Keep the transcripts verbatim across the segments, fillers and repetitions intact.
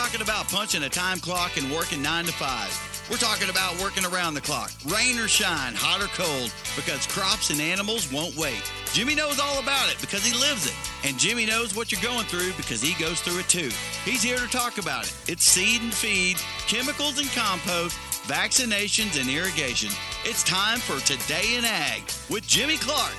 talking about punching a time clock and working nine to five. We're talking about working around the clock, rain or shine, hot or cold, because crops and animals won't wait. Jimmy knows all about it because he lives it. And Jimmy knows what you're going through because he goes through it too. He's here to talk about it. It's seed and feed, chemicals and compost, vaccinations and irrigation. It's time for Today in Ag with Jimmy Clark.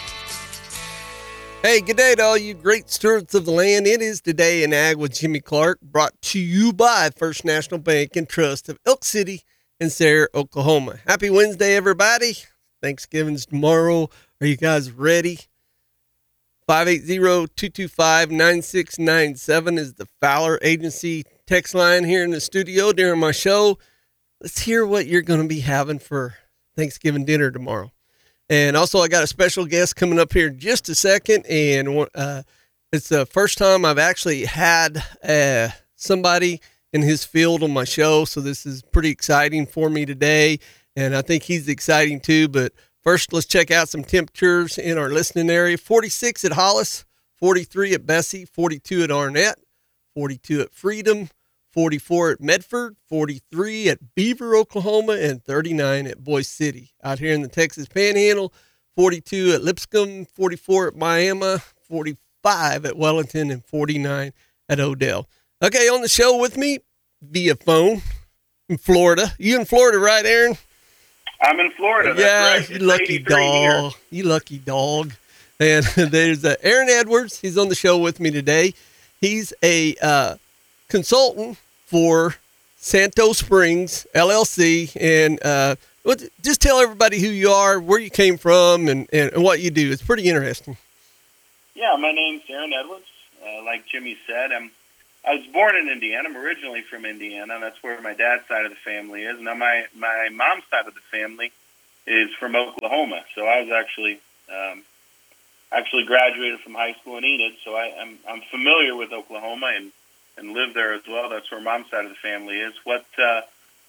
Hey, good day to all you great stewards of the land. It is Today in Ag with Jimmy Clark, brought to you by First National Bank and Trust of Elk City and Sayre, Oklahoma. Happy Wednesday, everybody. Thanksgiving's tomorrow. Are you guys ready? five eight zero, two two five, nine six nine seven is the Fowler Agency text line here in the studio during my show. Let's hear what you're going to be having for Thanksgiving dinner tomorrow. And also, I got a special guest coming up here in just a second, and uh, it's the first time I've actually had uh, somebody in his field on my show, so this is pretty exciting for me today, and I think he's exciting too. But first, let's check out some temperatures in our listening area. forty-six at Hollis, forty-three at Bessie, forty-two at Arnett, forty-two at Freedom, forty-four at Medford, forty-three at Beaver, Oklahoma, and thirty-nine at Boise City. Out here in the Texas Panhandle, forty-two at Lipscomb, forty-four at Miami, forty-five at Wellington, and forty-nine at Odell. Okay, on the show with me via phone in Florida. You in Florida, right, Aaron? I'm in Florida. That's yeah, right. you It's lucky eighty-three dog. here. You lucky dog. And there's uh, Aaron Edwards. He's on the show with me today. He's a uh, consultant for Santo Springs L L C, and uh, what, just tell everybody who you are, where you came from, and, and, and what you do. It's pretty interesting. Yeah, my name's Aaron Edwards. Uh, like Jimmy said, I'm. I was born in Indiana. I'm originally from Indiana. That's where my dad's side of the family is. Now, my, my mom's side of the family is from Oklahoma. So I was actually um, actually graduated from high school in Enid. So I, I'm I'm familiar with Oklahoma and, and live there as well. That's where mom's side of the family is. What uh,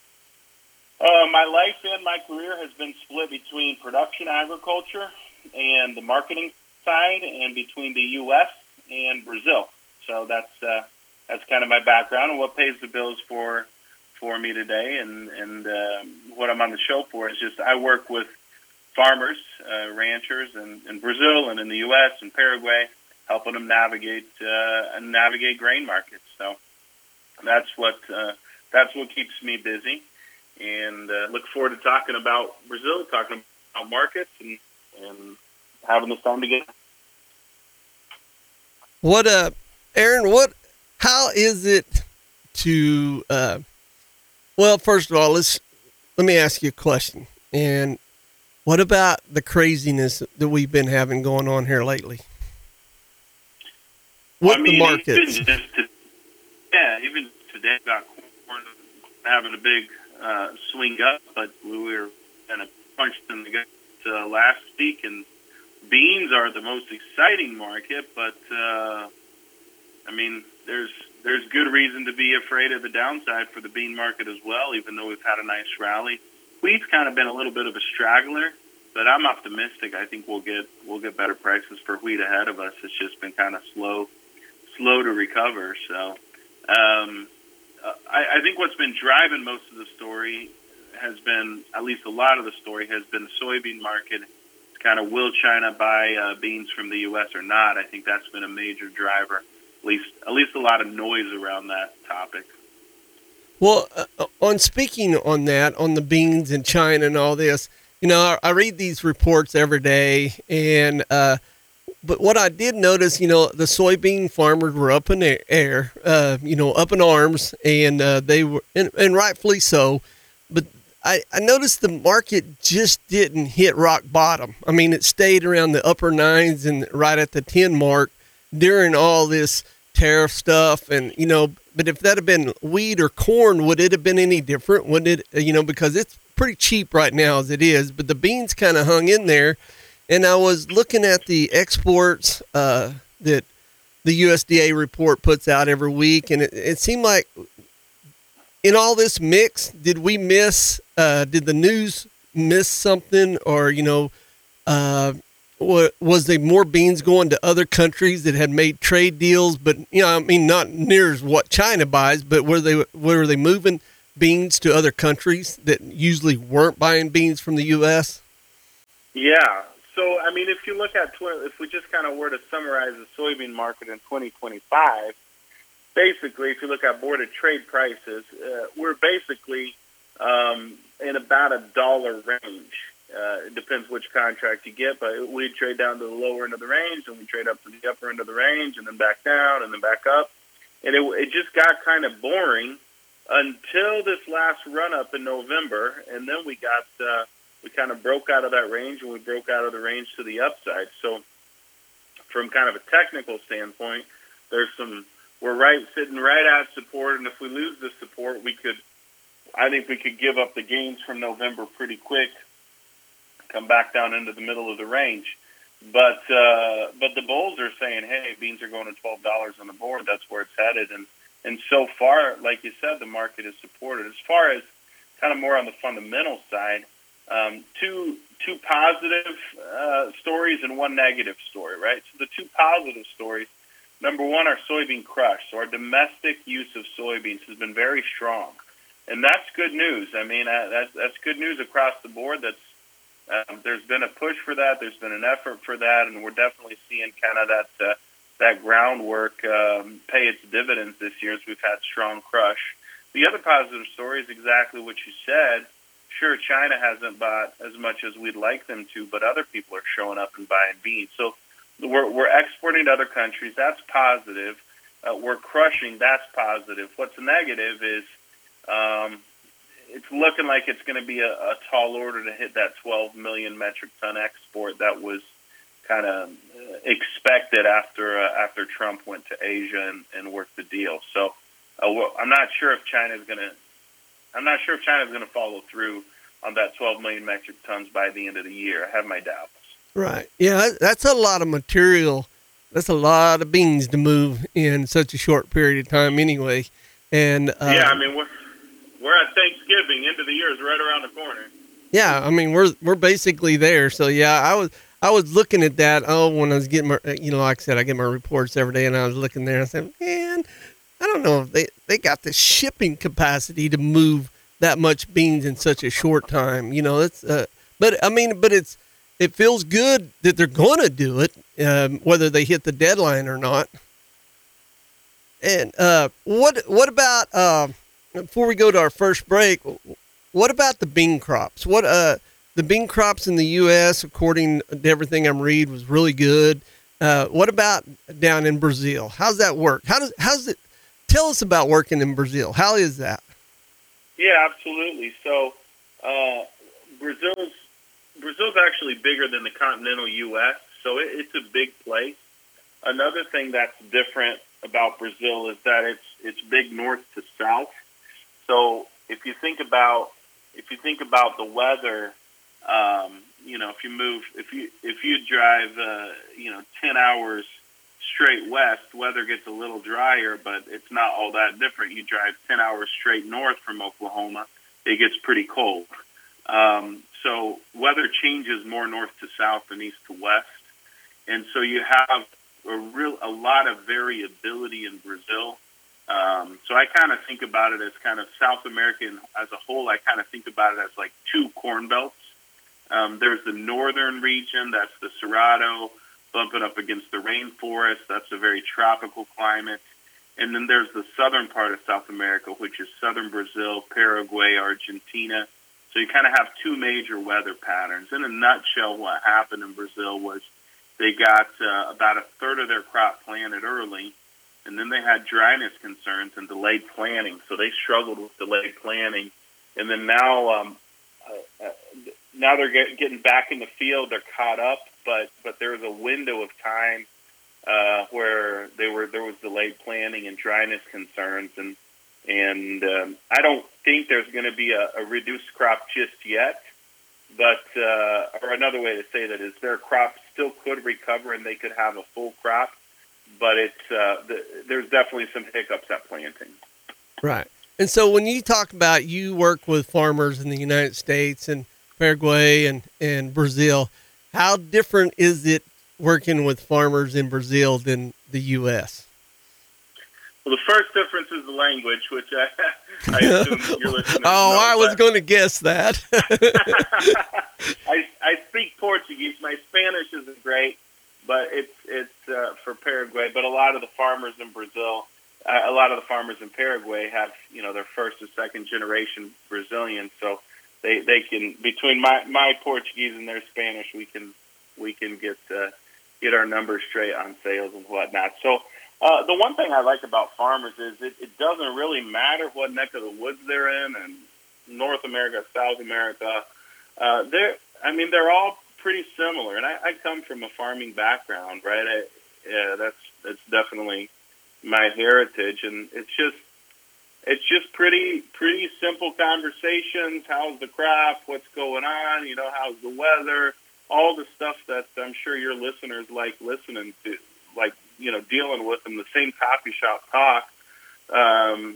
uh, my life and my career has been split between production agriculture and the marketing side, and between the U S and Brazil. So that's uh, That's kind of my background, and what pays the bills for for me today, and and uh, what I'm on the show for is just I work with farmers, uh, ranchers, in, in Brazil and in the U S and Paraguay, helping them navigate uh, navigate grain markets. So that's what uh, that's what keeps me busy, and uh, look forward to talking about Brazil, talking about markets, and and having this time together. What, uh, Aaron, what, how is it to, uh, well, first of all, let's, let me ask you a question. And what about the craziness that we've been having going on here lately? What I mean, the markets? Even just to, yeah, even today got corn having a big uh, swing up, but we were kind of punched in the gut uh, last week, and beans are the most exciting market, but uh, I mean, there's there's good reason to be afraid of the downside for the bean market as well, even though we've had a nice rally. Wheat's kind of been a little bit of a straggler, but I'm optimistic. I think we'll get we'll get better prices for wheat ahead of us. It's just been kind of slow slow to recover. So um, I, I think what's been driving most of the story has been, at least a lot of the story, has been the soybean market. Kind of, will China buy uh, beans from the U S or not? I think that's been a major driver. At least, at least a lot of noise around that topic. Well, uh, on speaking on that, on the beans in China and all this, you know, I, I read these reports every day, and uh, but what I did notice, you know, the soybean farmers were up in the air, uh, you know, up in arms, and uh, they were, and, and rightfully so. But I, I noticed the market just didn't hit rock bottom. I mean, it stayed around the upper nines and right at the ten mark during all this tariff stuff. And, you know, but if that had been wheat or corn, would it have been any different? Would it, you know, because it's pretty cheap right now as it is, but the beans kind of hung in there. And I was looking at the exports uh, that the U S D A report puts out every week, and it, it seemed like in all this mix, did we miss, uh, did the news miss something, or, you know, uh, wa- was there more beans going to other countries that had made trade deals? But you know, I mean, not near as what China buys, but were they were they moving beans to other countries that usually weren't buying beans from the U S? Yeah. So, I mean, if you look at, tw- if we just kind of were to summarize the soybean market in twenty twenty-five, basically, if you look at board of trade prices, uh, we're basically um, in about a dollar range. Uh, it depends which contract you get, but we trade down to the lower end of the range, and we trade up to the upper end of the range, and then back down, and then back up. And it, it just got kind of boring until this last run-up in November, and then we got uh, we kind of broke out of that range, and we broke out of the range to the upside. So from kind of a technical standpoint, there's some we're right sitting right at support, and if we lose the support, we could I think we could give up the gains from November pretty quick, come back down into the middle of the range. But uh, but the bulls are saying, hey, beans are going to twelve dollars on the board. That's where it's headed, and And so far, like you said, the market is supported. As far as kind of more on the fundamental side, um, two two positive uh, stories and one negative story, right? So the two positive stories, number one, our soybean crush. So our domestic use of soybeans has been very strong, and that's good news. I mean, uh, that's that's good news across the board. That's um, there's been a push for that. There's been an effort for that, and we're definitely seeing kind of that. Uh, that groundwork um, pay its dividends this year as we've had strong crush. The other positive story is exactly what you said. Sure, China hasn't bought as much as we'd like them to, but other people are showing up and buying beans. So we're, we're exporting to other countries. That's positive. Uh, we're crushing. That's positive. What's negative is um, it's looking like it's going to be a, a tall order to hit that twelve million metric ton export that was kind of expected after uh, after Trump went to Asia and, and worked the deal. So uh, well, I'm not sure if China's going to I'm not sure if China's going to follow through on that twelve million metric tons by the end of the year. I have my doubts. Right. Yeah, that's a lot of material. That's a lot of beans to move in such a short period of time anyway. And uh, yeah, I mean we're we're at Thanksgiving. End of the year is right around the corner. Yeah, I mean we're we're basically there. So yeah, I was. I was looking at that, oh, when I was getting my, you know, like I said, I get my reports every day, and I was looking there, and I said, man, I don't know if they, they got the shipping capacity to move that much beans in such a short time. You know, it's, uh, but, I mean, but it's, it feels good that they're going to do it, um, whether they hit the deadline or not. And uh, what what about, uh, before we go to our first break, what about the bean crops? What, uh, The bean crops in the U S, according to everything I'm reading, was really good. Uh, what about down in Brazil? How's that work? How does how's it? Tell us about working in Brazil. How is that? Yeah, absolutely. So uh, Brazil's Brazil's actually bigger than the continental U S, so it, it's a big place. Another thing that's different about Brazil is that it's it's big north to south. So if you think about if you think about the weather. Um, you know, if you move, if you if you drive, uh, you know, ten hours straight west, weather gets a little drier, but it's not all that different. You drive ten hours straight north from Oklahoma, it gets pretty cold. Um, so weather changes more north to south than east to west, and so you have a real a lot of variability in Brazil. Um, so I kind of think about it as kind of South America as a whole. I kind of think about it as like two corn belts. Um, there's the northern region, that's the Cerrado, bumping up against the rainforest. That's a very tropical climate. And then there's the southern part of South America, which is southern Brazil, Paraguay, Argentina. So you kind of have two major weather patterns. In a nutshell, what happened in Brazil was they got uh, about a third of their crop planted early, and then they had dryness concerns and delayed planting. So they struggled with delayed planting. And then now um, uh, uh, now they're get, getting back in the field. They're caught up, but but there was a window of time uh, where they were there was delayed planting and dryness concerns, and and um, I don't think there's going to be a, a reduced crop just yet. But uh, or another way to say that is their crop still could recover and they could have a full crop, but it's uh, the, there's definitely some hiccups at planting. Right. And so when you talk about you work with farmers in the United States and Paraguay and, and Brazil, How different is it working with farmers in Brazil than the U S? Well, the first difference is the language, which I, I assume that you're listening. Oh, know, I was going to guess that. I, I speak Portuguese. My Spanish isn't great, but it's it's uh, for Paraguay. But a lot of the farmers in Brazil, uh, a lot of the farmers in Paraguay have, you know, their first or second generation Brazilian, so they they can, between my, my Portuguese and their Spanish, we can we can get uh, get our numbers straight on sales and whatnot. So. Uh, the one thing I like about farmers is it, it doesn't really matter what neck of the woods they're in, and North America, South America. Uh, they're, I mean, they're all pretty similar. And I, I come from a farming background, right? I, yeah, that's that's definitely my heritage, and it's just it's just pretty pretty simple conversations. How's the crop? What's going on? You know, how's the weather? All the stuff that I'm sure your listeners like listening to, like. You know, dealing with them, the same coffee shop talk. Um,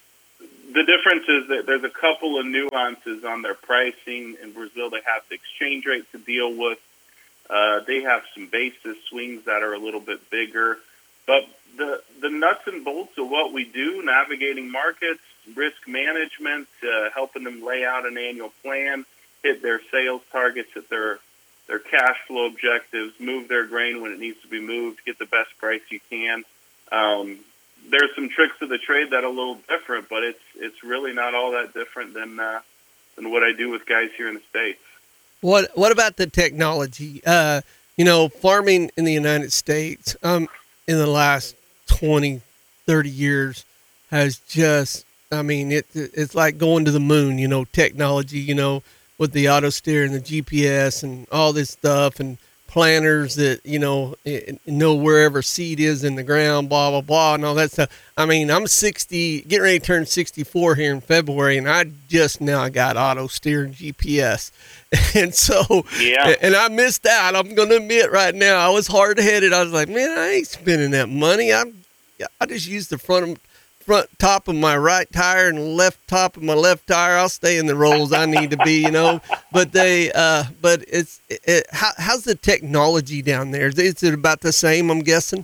the difference is that there's a couple of nuances on their pricing. In Brazil, they have the exchange rate to deal with. Uh, they have some basis swings that are a little bit bigger. But the the nuts and bolts of what we do, navigating markets, risk management, uh, helping them lay out an annual plan, hit their sales targets, hit their their cash flow objectives, move their grain when it needs to be moved, get the best price you can. Um, there's some tricks of the trade that are a little different, but it's it's really not all that different than uh, than what I do with guys here in the States. What What about the technology? Uh, you know, farming in the United States um, in the last twenty, thirty years has just, I mean, it it's like going to the moon, you know, technology, you know, with the auto steer and the G P S and all this stuff, and planters that, you know, know wherever seed is in the ground, blah, blah, blah, and all that stuff. I mean, I'm sixty, getting ready to turn sixty-four here in February, and I just now got auto steer and G P S. And so, yeah. and I missed out. I'm going to admit right now, I was hard-headed. I was like, man, I ain't spending that money. I'm, I just use the front of front top of my right tire and left top of my left tire. I'll stay in the roles I need to be, you know. But they, uh, but it's, it, it, how, how's the technology down there? Is it about the same? I'm guessing.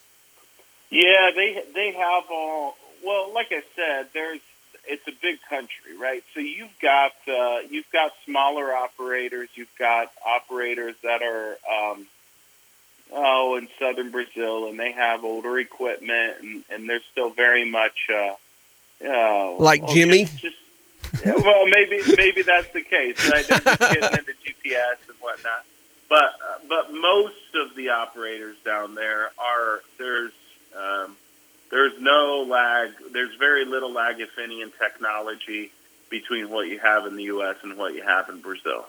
Yeah, they they have all. Well, like I said, there's it's a big country, right? So you've got uh, you've got smaller operators, you've got operators that are. Um, Oh, in southern Brazil, and they have older equipment, and, and they're still very much uh, uh, like well, Jimmy. Just, just, well, maybe maybe that's the case, right? They're just getting into G P S and whatnot. But uh, but most of the operators down there are there's um, there's no lag. There's very little lag, if any, in technology between what you have in the U S and what you have in Brazil.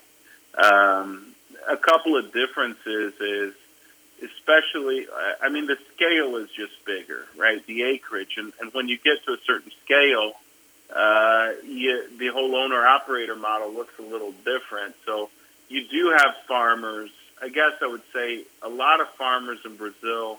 Um, a couple of differences is. Especially, I mean, the scale is just bigger, right? The acreage, and, and when you get to a certain scale, uh, you, the whole owner-operator model looks a little different. So you do have farmers. I guess I would say a lot of farmers in Brazil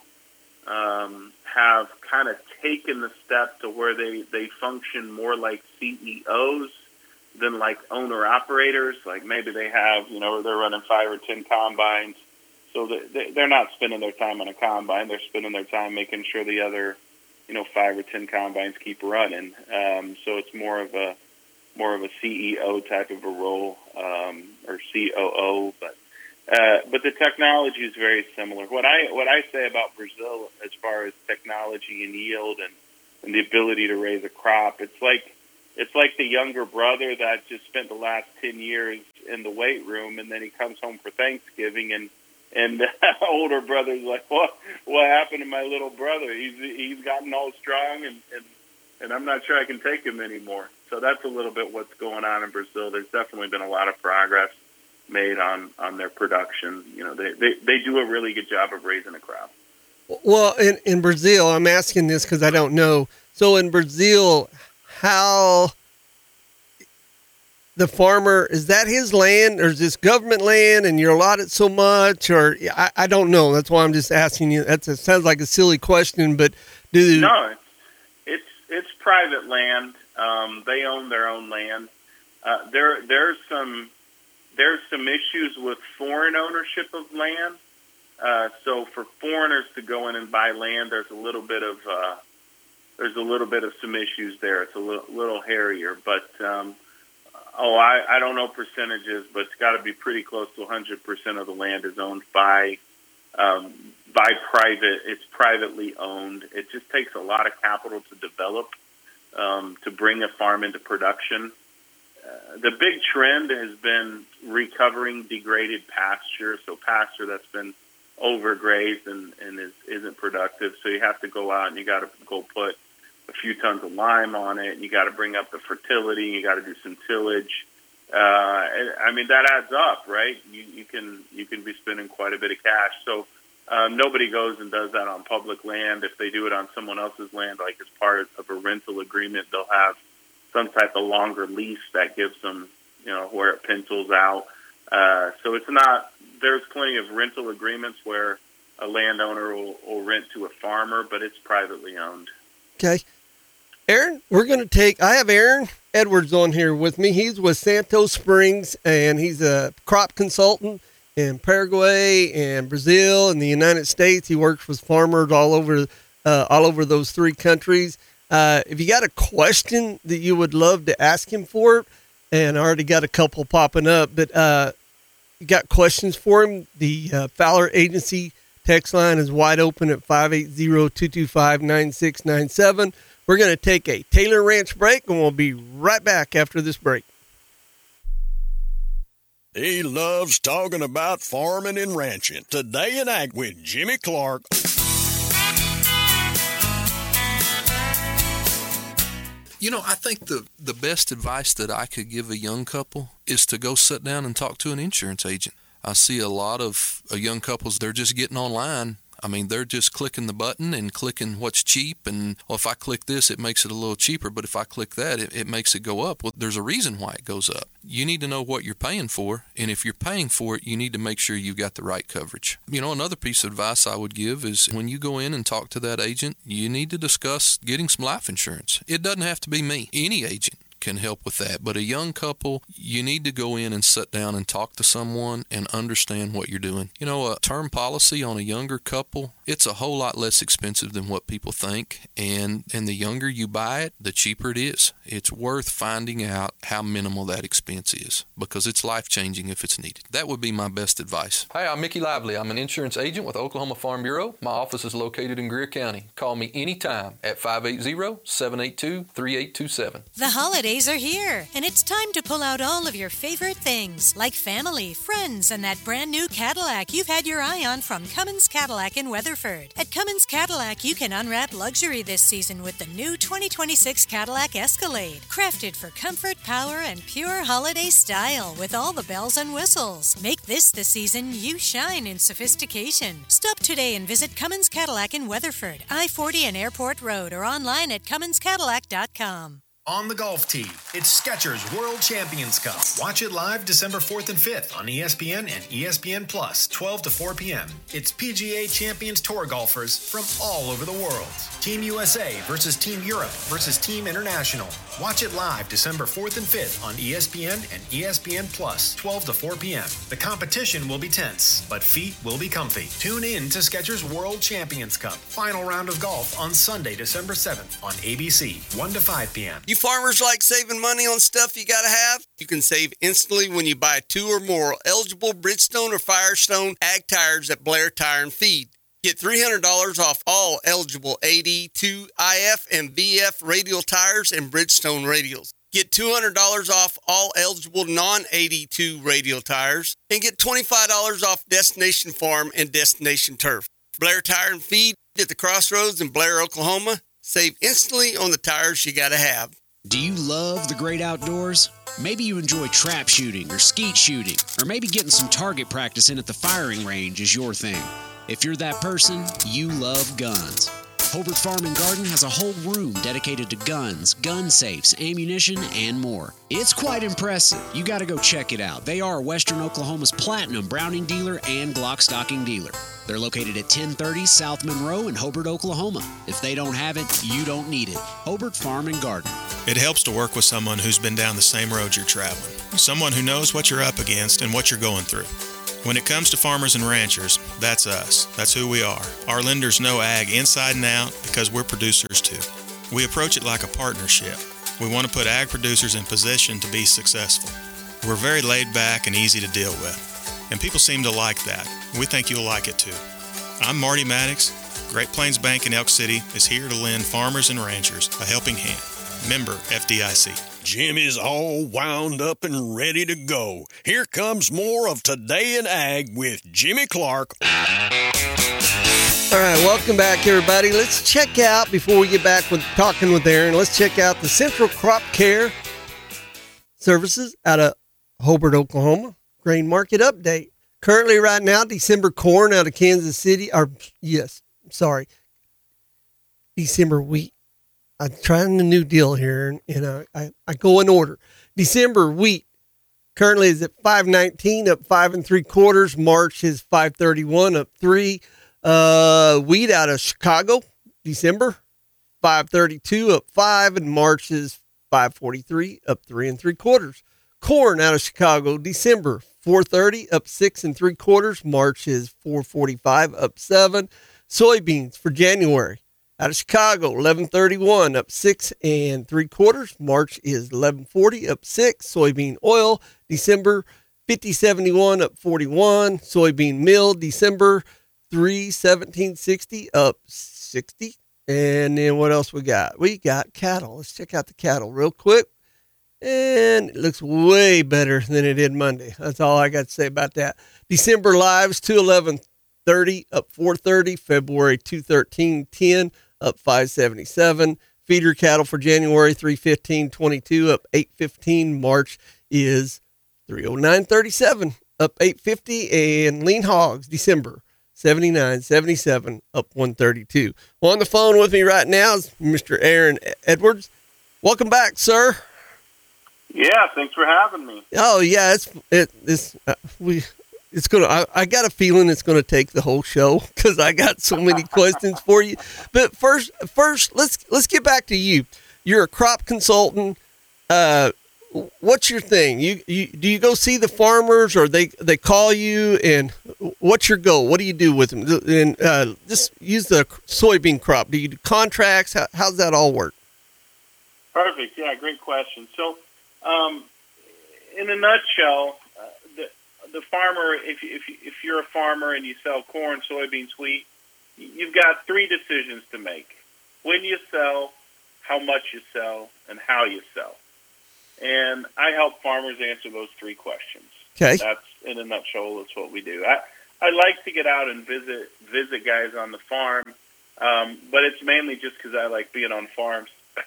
um, have kind of taken the step to where they, they function more like C E Os than like owner-operators. Like maybe they have, you know, they're running five or ten combines. So they're not spending their time on a combine. They're spending their time making sure the other, you know, five or ten combines keep running. Um, so it's more of a more of a C E O type of a role, um, or C O O. But uh, but the technology is very similar. What I what I say about Brazil as far as technology and yield and, and the ability to raise a crop, it's like it's like the younger brother that just spent the last ten years in the weight room, and then he comes home for Thanksgiving and. And the older brother's like, what what happened to my little brother? He's he's gotten all strong, and, and, and I'm not sure I can take him anymore. So that's a little bit what's going on in Brazil. There's definitely been a lot of progress made on, on their production. You know, they, they, they do a really good job of raising a crop. Well, in, in Brazil, I'm asking this because I don't know. So in Brazil, how... the farmer, is that his land, or is this government land and you're allotted so much, or I, I don't know. That's why I'm just asking you. That sounds like a silly question, but do no, it's it's private land. Um, they own their own land. Uh, there there's some there's some issues with foreign ownership of land. Uh, so for foreigners to go in and buy land, there's a little bit of uh, there's a little bit of some issues there. It's a little, little hairier, but um, oh, I, I don't know percentages, but it's got to be pretty close to one hundred percent of the land is owned by um, by private. It's privately owned. It just takes a lot of capital to develop, um, to bring a farm into production. Uh, the big trend has been recovering degraded pasture, so pasture that's been overgrazed and, and is, isn't productive. So you have to go out and you got to go put a few tons of lime on it, and you got to bring up the fertility. You got to do some tillage. Uh, I mean, that adds up, right? You, you can you can be spending quite a bit of cash. So um, nobody goes and does that on public land. If they do it on someone else's land, like as part of a rental agreement, they'll have some type of longer lease that gives them, you know, where it pencils out. Uh, so it's not, there's plenty of rental agreements where a landowner will, will rent to a farmer, but it's privately owned. Okay. Aaron, we're going to take, I have Aaron Edwards on here with me. He's with Santos Springs, and he's a crop consultant in Paraguay and Brazil and the United States. He works with farmers all over, uh, all over those three countries. Uh, if you got a question that you would love to ask him for, and I already got a couple popping up, but uh, you got questions for him, the uh, Fowler Agency text line is wide open at five eight zero, two two five, nine six nine seven. We're going to take a Taylor Ranch break, and we'll be right back after this break. He loves talking about farming and ranching. Today in Ag with Jimmy Clark. You know, I think the, the best advice that I could give a young couple is to go sit down and talk to an insurance agent. I see a lot of uh, young couples, they're just getting online. I mean, they're just clicking the button and clicking what's cheap. And, well, if I click this, it makes it a little cheaper. But if I click that, it, it makes it go up. Well, there's a reason why it goes up. You need to know what you're paying for. And if you're paying for it, you need to make sure you've got the right coverage. You know, another piece of advice I would give is when you go in and talk to that agent, you need to discuss getting some life insurance. It doesn't have to be me. Any agent can help with that. But a young couple, you need to go in and sit down and talk to someone and understand what you're doing. You know, a term policy on a younger couple, it's a whole lot less expensive than what people think. And, and the younger you buy it, the cheaper it is. It's worth finding out how minimal that expense is because it's life-changing if it's needed. That would be my best advice. Hi, I'm Mickey Lively. I'm an insurance agent with Oklahoma Farm Bureau. My office is located in Greer County. Call me anytime at five eight zero, seven eight two, three eight two seven. The holidays are here, and it's time to pull out all of your favorite things, like family, friends, and that brand new Cadillac you've had your eye on from Cummins Cadillac in Weatherford. At Cummins Cadillac, you can unwrap luxury this season with the new twenty twenty-six Cadillac Escalade, crafted for comfort, power, and pure holiday style with all the bells and whistles. Make this the season you shine in sophistication. Stop today and visit Cummins Cadillac in Weatherford, I forty and Airport Road, or online at cummins cadillac dot com. On the golf tee, it's Skechers World Champions Cup. Watch it live December fourth and fifth on E S P N and E S P N Plus, twelve to four p.m. It's P G A Champions Tour golfers from all over the world. Team U S A versus Team Europe versus Team International. Watch it live December fourth and fifth on E S P N and E S P N Plus, twelve to four p.m. The competition will be tense, but feet will be comfy. Tune in to Skechers World Champions Cup. Final round of golf on Sunday, December seventh on A B C, one to five p.m. You farmers like saving money on stuff you gotta have? You can save instantly when you buy two or more eligible Bridgestone or Firestone ag tires at Blair Tire and Feed. Get three hundred dollars off all eligible A D two I F and V F radial tires and Bridgestone radials. Get two hundred dollars off all eligible non-A D two radial tires and get twenty-five dollars off Destination Farm and Destination Turf. Blair Tire and Feed at the Crossroads in Blair, Oklahoma. Save instantly on the tires you gotta have. Do you love the great outdoors? Maybe you enjoy trap shooting or skeet shooting, or maybe getting some target practice in at the firing range is your thing. If you're that person, you love guns. Hobart Farm and Garden has a whole room dedicated to guns, gun safes, ammunition, and more. It's quite impressive. You got to go check it out. They are Western Oklahoma's platinum Browning dealer and Glock stocking dealer. They're located at ten thirty South Monroe in Hobart, Oklahoma. If they don't have it, you don't need it. Hobart Farm and Garden. It helps to work with someone who's been down the same road you're traveling, someone who knows what you're up against and what you're going through. When it comes to farmers and ranchers, that's us. That's who we are. Our lenders know ag inside and out because we're producers too. We approach it like a partnership. We want to put ag producers in position to be successful. We're very laid back and easy to deal with, and people seem to like that. We think you'll like it too. I'm Marty Maddox. Great Plains Bank in Elk City is here to lend farmers and ranchers a helping hand. Member F D I C. Jimmy's all wound up and ready to go. Here comes more of Today in Ag with Jimmy Clark. All right, welcome back, everybody. Let's check out, before we get back with talking with Aaron, let's check out the Central Crop Care Services out of Hobart, Oklahoma. Grain market update. Currently, right now, December corn out of Kansas City, or yes, sorry, December wheat. I'm trying a new deal here, and I, I, I go in order. December wheat currently is at five nineteen, up five and three quarters. March is five thirty-one, up three. Uh, wheat out of Chicago, December five thirty-two, up five, and March is five forty-three, up three and three quarters. Corn out of Chicago, December four thirty, up six and three quarters. March is four forty-five, up seven. Soybeans for January. Out of Chicago, eleven thirty-one, up six and three quarters. March is eleven forty, up six. Soybean oil, December fifty seventy-one, up forty-one. Soybean meal, December three seventeen sixty, up sixty. And then what else we got? We got cattle. Let's check out the cattle real quick. And it looks way better than it did Monday. That's all I got to say about that. December lives, two eleven thirty, up four thirty. February two thirteen ten, up five seventy-seven. Feeder cattle for January, three fifteen twenty-two, up eight fifteen. March is three oh nine thirty-seven, up eight fifty. And lean hogs, December, seventy-nine seventy-seven, up one thirty-two. Well, on the phone with me right now is Mister Aaron Edwards. Welcome back, sir. Yeah, thanks for having me. Oh yeah, it's it, it's uh, we. It's gonna. I, I got a feeling it's gonna take the whole show because I got so many questions for you. But first, first, let's let's get back to you. You're a crop consultant. Uh, what's your thing? You, you do you go see the farmers, or they they call you? And what's your goal? What do you do with them? And uh, just use the soybean crop. Do you do contracts? How, how's that all work? Perfect. Yeah, great question. So, um, in a nutshell. The farmer, if if if you're a farmer and you sell corn, soybeans, wheat, you've got three decisions to make: when you sell, how much you sell, and how you sell. And I help farmers answer those three questions. Okay. That's in a nutshell. That's what we do. I I like to get out and visit visit guys on the farm, um, but it's mainly just because I like being on farms.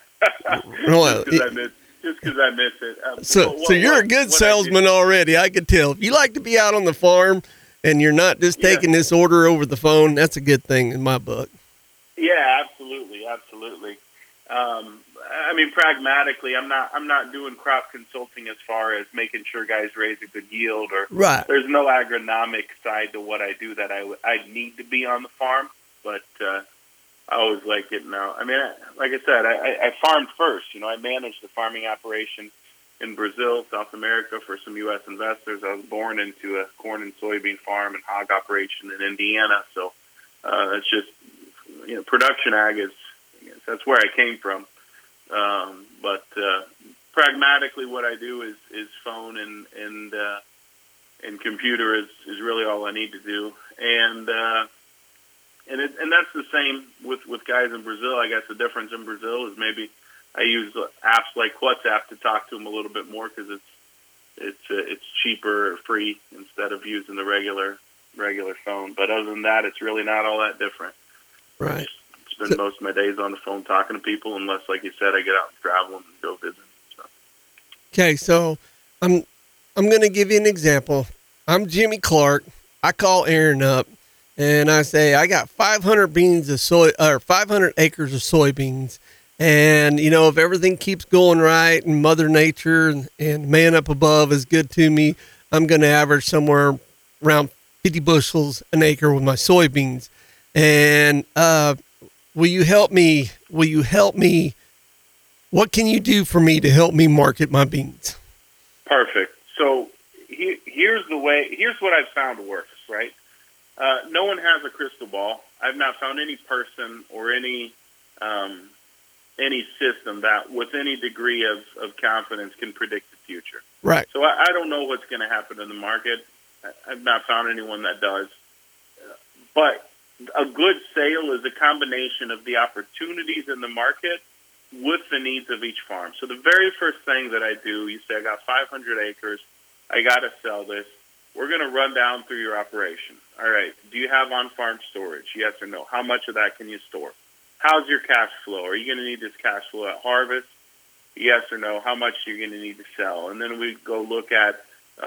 Well, just because I miss. Just because I miss it. Um, so, what, so you're what, a good salesman already. I could tell. If you like to be out on the farm and you're not just yeah. taking this order over the phone, that's a good thing in my book. Yeah, absolutely, absolutely. Um, I mean, pragmatically, I'm not. I'm not doing crop consulting as far as making sure guys raise a good yield, or right. There's no agronomic side to what I do that I I need to be on the farm, but. Uh, I always like getting out. I mean, like I said, I, I farmed first. You know, I managed the farming operation in Brazil, South America for some U S investors. I was born into a corn and soybean farm and hog operation in Indiana. So uh, it's just, you know, production ag is, that's where I came from. Um, but uh, pragmatically, what I do is, is phone and and uh, and computer is, is really all I need to do. And uh, And it, and that's the same with, with guys in Brazil. I guess the difference in Brazil is maybe I use apps like WhatsApp to talk to them a little bit more because it's it's uh, it's cheaper or free instead of using the regular regular phone. But other than that, it's really not all that different. Right. I spend so, most of my days on the phone talking to people, unless, like you said, I get out and travel and go visit. So. Okay, so I'm I'm going to give you an example. I'm Jimmy Clark. I call Aaron up. and I say I got five hundred beans of soy or five hundred acres of soybeans, and you know if everything keeps going right and Mother Nature and, and man up above is good to me, I'm going to average somewhere around fifty bushels an acre with my soybeans. And uh, will you help me? Will you help me? What can you do for me to help me market my beans? Perfect. So he, here's the way. Here's what I've found works. Right. Uh, no one has a crystal ball. I've not found any person or any um, any system that, with any degree of, of confidence, can predict the future. Right. So I, I don't know what's going to happen in the market. I, I've not found anyone that does. Uh, but a good sale is a combination of the opportunities in the market with the needs of each farm. So the very first thing that I do, you say I got five hundred acres, I got to sell this. We're going to run down through your operation. All right, do you have on-farm storage? Yes or no? How much of that can you store? How's your cash flow? Are you going to need this cash flow at harvest? Yes or no? How much are you going to need to sell? And then we go look at,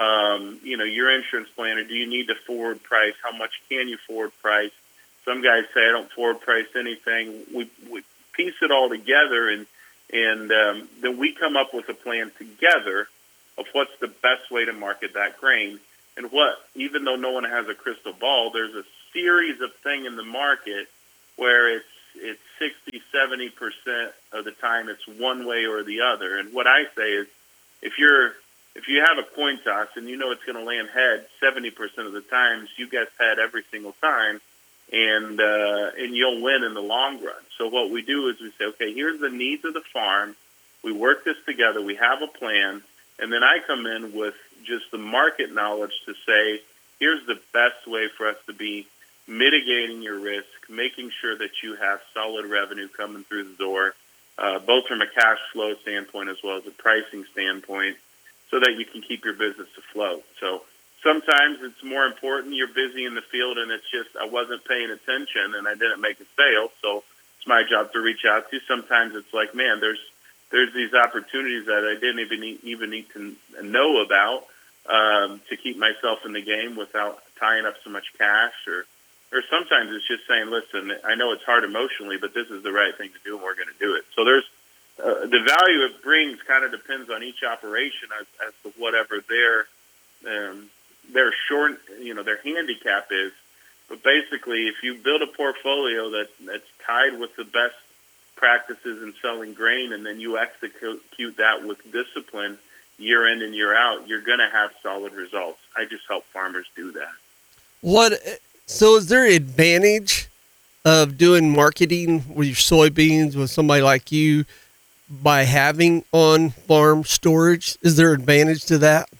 um, you know, your insurance plan, or do you need to forward price? How much can you forward price? Some guys say I don't forward price anything. We, we piece it all together, and and um, then we come up with a plan together of what's the best way to market that grain. And what, even though no one has a crystal ball, there's a series of things in the market where it's it's sixty, seventy percent of the time it's one way or the other. And what I say is, if you're if you have a coin toss and you know it's going to land head seventy percent of the times, you guess head every single time, and uh, and you'll win in the long run. So what we do is we say, okay, here's the needs of the farm. We work this together. We have a plan. And then I come in with just the market knowledge to say, here's the best way for us to be mitigating your risk, making sure that you have solid revenue coming through the door, uh, both from a cash flow standpoint as well as a pricing standpoint, so that you can keep your business afloat. So sometimes it's more important you're busy in the field and it's just I wasn't paying attention and I didn't make a sale, so it's my job to reach out to. Sometimes it's like, man, there's there's these opportunities that I didn't even need, even need to know about um, to keep myself in the game without tying up so much cash. Or, or sometimes it's just saying, listen, I know it's hard emotionally, but this is the right thing to do, and we're going to do it. So there's uh, the value it brings kind of depends on each operation as, as to whatever their um, their short, you know, their handicap is. But basically, if you build a portfolio that that's tied with the best practices in selling grain, and then you execute that with discipline year in and year out, you're going to have solid results. I just help farmers do that. What? So is there an advantage of doing marketing with your soybeans with somebody like you by having on-farm storage? Is there advantage to that?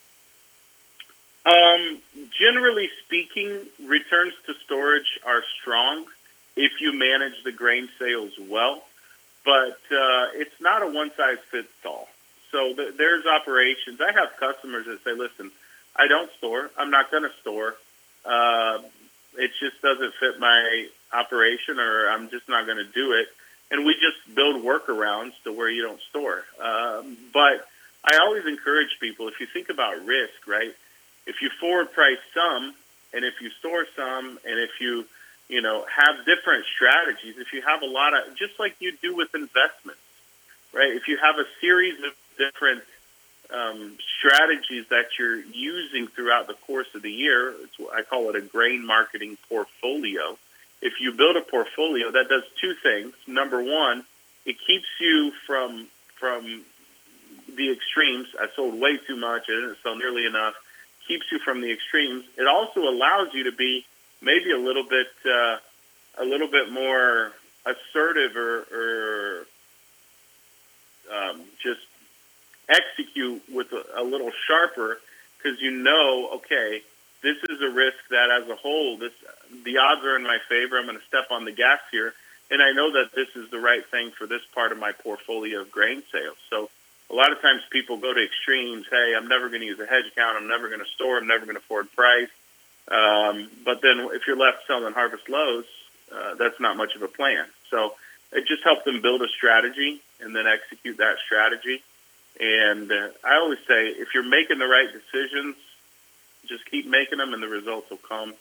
Um, generally speaking, returns to storage are strong if you manage the grain sales well, but uh, it's not a one-size-fits-all. So th- there's operations. I have customers that say, listen, I don't store. I'm not going to store. Uh, it just doesn't fit my operation, or I'm just not going to do it. And we just build workarounds to where you don't store. Um, but I always encourage people, if you think about risk, right, if you forward price some, and if you store some, and if you you know, have different strategies. If you have a lot of, just like you do with investments, right? If you have a series of different um, strategies that you're using throughout the course of the year, it's, I call it a grain marketing portfolio. If you build a portfolio that does two things. Number one, it keeps you from from the extremes. I sold way too much. I didn't sell nearly enough. Keeps you from the extremes. It also allows you to be maybe a little bit, uh, a little bit more assertive, or, or um, just execute with a, a little sharper, because you know, okay, this is a risk that, as a whole, this the odds are in my favor. I'm going to step on the gas here, and I know that this is the right thing for this part of my portfolio of grain sales. So a lot of times people go to extremes. Hey, I'm never going to use a hedge account. I'm never going to store. I'm never going to forward price. Um, but then if you're left selling harvest lows, uh, that's not much of a plan. So it just helps them build a strategy and then execute that strategy. And uh, I always say, if you're making the right decisions, just keep making them and the results will come.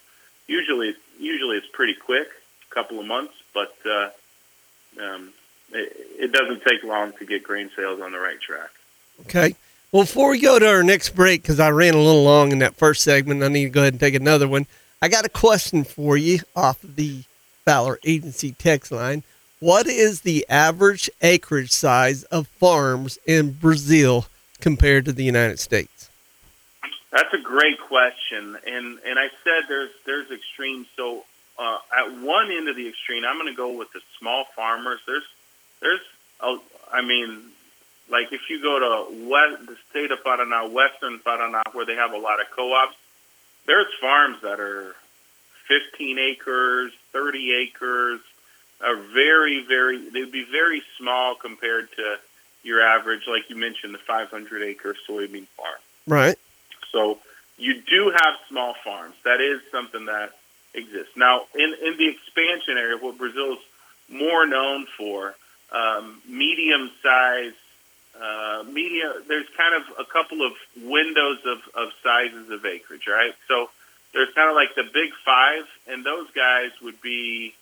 usually usually it's pretty quick, a couple of months, but uh, um, it, it doesn't take long to get grain sales on the right track. Okay. Well, before we go to our next break, because I ran a little long in that first segment, I need to go ahead and take another one. I got a question for you off of the Fowler Agency text line. What is the average acreage size of farms in Brazil compared to the United States? That's a great question, and and I said there's there's extremes. So uh, at one end of the extreme, I'm going to go with the small farmers. There's there's a, I mean, like if you go to west, the state of Paraná, western Paraná, where they have a lot of co-ops, there's farms that are fifteen acres, thirty acres, are very, very, they'd be very small compared to your average, like you mentioned, the five hundred acre soybean farm. Right. So you do have small farms. That is something that exists. Now, in, in the expansion area, what Brazil's more known for, um, medium-sized, uh, medium, there's kind of a couple of windows of, of sizes of acreage, right? So there's kind of like the big five, and those guys would be